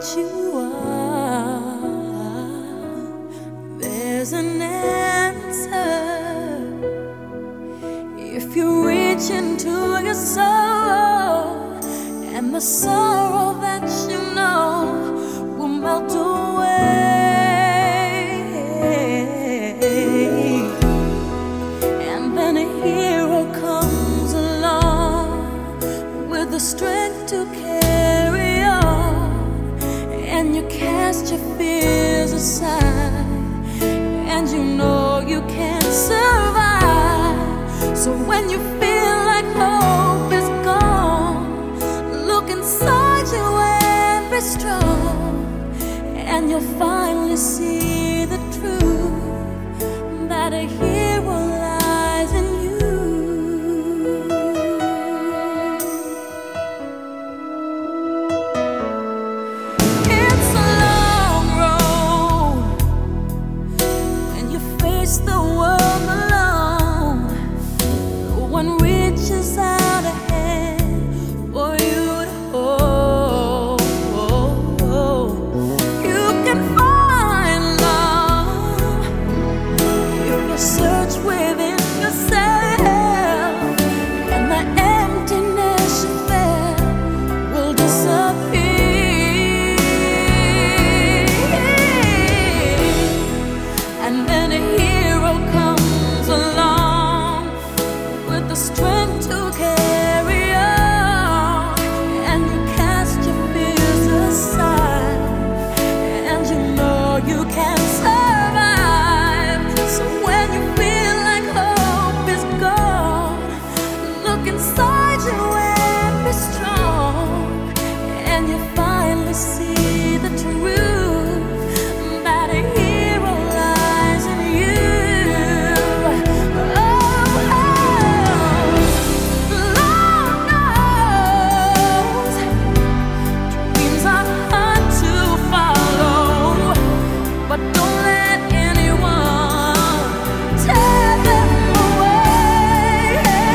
you are, there's an answer. If you reach into your soul, and the sorrow that you know will melt away, and then a hero comes along with the strength to carry on, and you cast your fears aside, and you know you can't survive. So when you feel like hope is gone, look inside you and be strong, and you'll finally see the truth, that a hero lies in you. It's a long road when you face the world alone. No one reaches out a hand for you to hold. You can find love if you search within yourself, and the emptiness you felt will disappear. And then a hero comes along with the strength to carry on, and you cast your fears aside, and you know you can survive. So when you feel like hope is gone, look inside you and be strong, and you finally see the truth, that a hero lies in you. Dreams are hard to follow, but don't let anyone tear them away.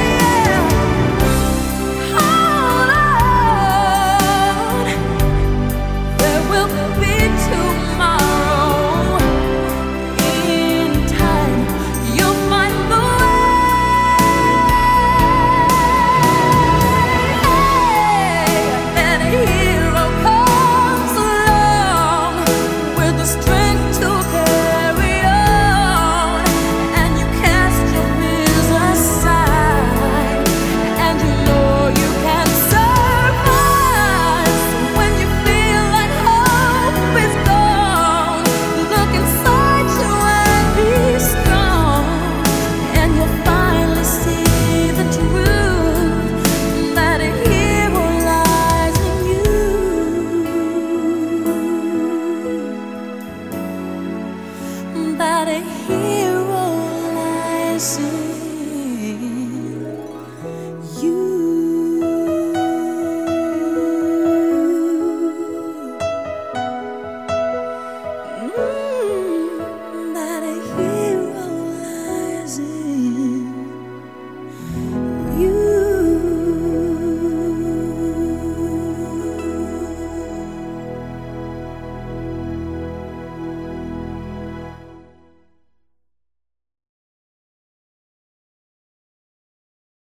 Hold on, there will be tomorrow. In time, you'll find the way. And a hero comes along with the strength to carry on, and you cast your fears aside, and you know you can survive. So when you feel like hope is gone, look inside you and be strong, and you'll finally see the truth, that a hero lies in you, that a hero lies in you.